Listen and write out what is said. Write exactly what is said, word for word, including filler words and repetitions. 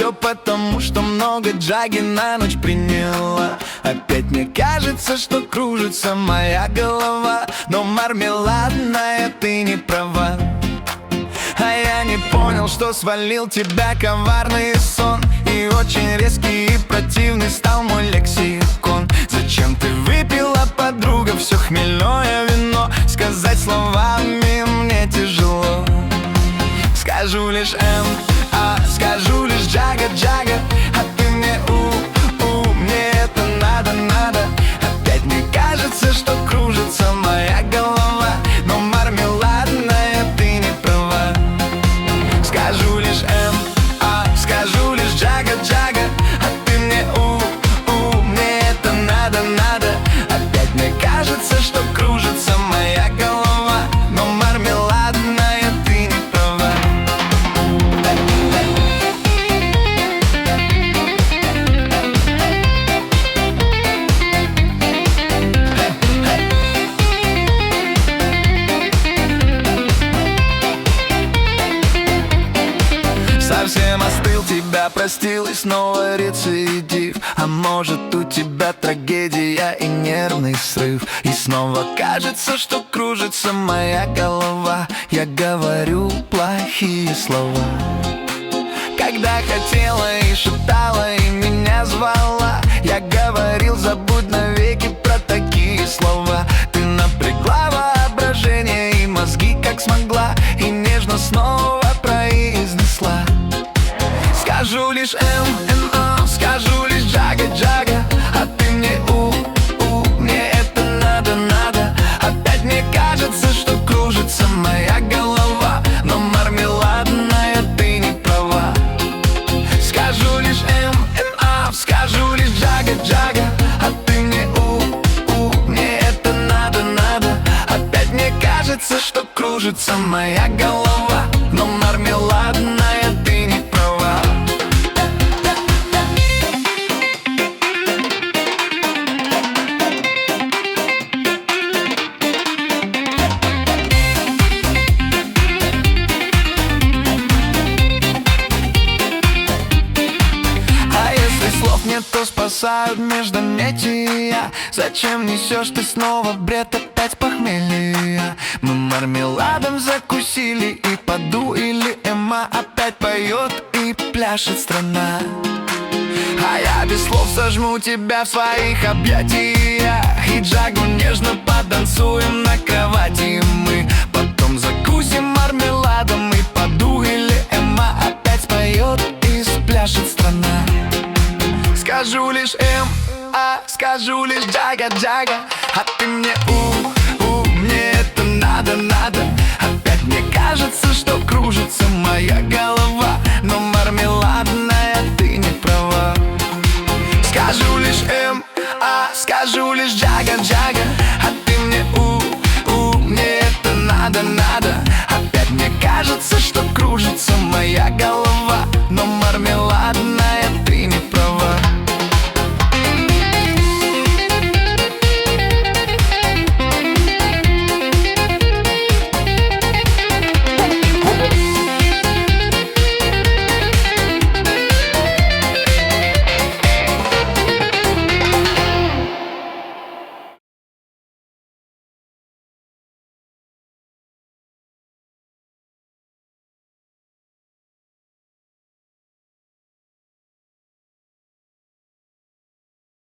все потому, что много джаги на ночь приняла. Опять мне кажется, что кружится моя голова. Но мармеладная, ты не права. А я не понял, что свалил тебя коварный сон. И очень резкий и противный стал мой лексикон. Зачем ты выпила, подруга, все хмельное вино? Сказать словами мне тяжело. Скажу лишь М, а скажу лишь джага-джага. А ты мне у-у, мне это надо-надо. Опять мне кажется, что кружится моя голова. Но мармеладная, ты не права. Скажу лишь М, а скажу лишь джага-джага. А ты мне у-у, мне это надо-надо. Опять мне кажется, что кружится моя голова. Но мармеладная, ты не права. Совсем остыл, тебя простил и снова рецидив. А может, у тебя трагедия и нервный срыв. И снова кажется, что кружится моя голова. Я говорю плохие слова. Когда хотела и шептала, и меня звала, я говорил, забудь навеки про такие слова. Ты напрягла воображение и мозги как смогла, и нежно снова произнесла. Скажу лишь М, М, О, скажу лишь джага-джага. А ты мне у-у, мне это надо-надо. Опять мне кажется, что кружится моя голова. Но мармеладная, ты не права. Скажу лишь М, М, О, скажу лишь джага-джага. А ты мне у-у, мне это надо-надо. Опять мне кажется, что кружится моя голова. Но мармеладная, ты не права. Слов нет, то спасают междометия. Зачем несешь ты снова бред, опять похмелья? Мы мармеладом закусили, и поду или Эмма опять поет и пляшет страна. А я без слов сожму тебя в своих объятиях, и джагу нежно потанцуем на кровати. Мы потом закусим мармеладом, и поду или Эмма опять поет и спляшет страна. Скажу лишь М, а скажу лишь джага-джага. А ты мне у-у, мне это надо-надо. Опять мне кажется, что кружится моя голова.